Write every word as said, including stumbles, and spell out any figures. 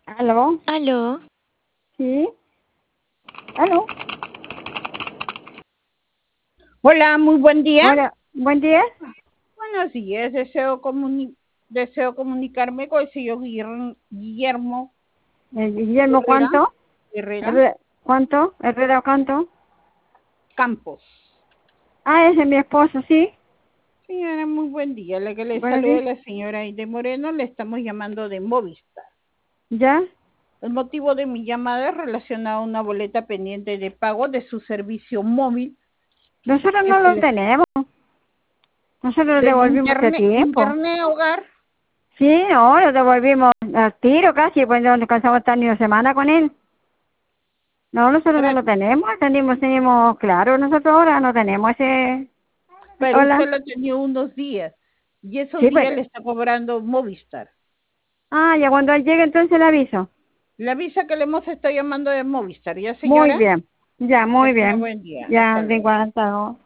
¿Aló? Aló, ¿Sí? ¿Aló? Hola, muy buen día. Hola, buen día. Buenos días, deseo, comuni- deseo comunicarme con el señor Guillermo, Guillermo Eh, Guillermo, Herrera, ¿cuánto? Herrera Herrera, ¿cuánto? ¿Herrera cuánto? Campos. Ah, ese es mi esposo, ¿sí? Señora, muy buen día. La que le Buenos saluda días. la señora Aide Moreno, le estamos llamando de Movistar. ¿Ya? El motivo de mi llamada es relacionado a una boleta pendiente de pago de su servicio móvil Nosotros que no se lo les tenemos. Nosotros lo del devolvimos hace internet, tiempo. internet hogar. Sí, no, lo devolvimos al tiro casi, pues no alcanzamos a estar ni una semana con él. No, nosotros no Para, lo tenemos, tenemos, tenemos, claro, nosotros ahora no tenemos ese... pero Hola. usted lo tenía unos días y esos Sí, pues. días le está cobrando Movistar. Ah, ya cuando él llegue entonces le aviso. Le avisa que le hemos estado llamando de Movistar, ¿ya Muy señora? bien. Ya, Que muy tenga bien. buen día. Ya, Hasta de luego. igual, hasta luego.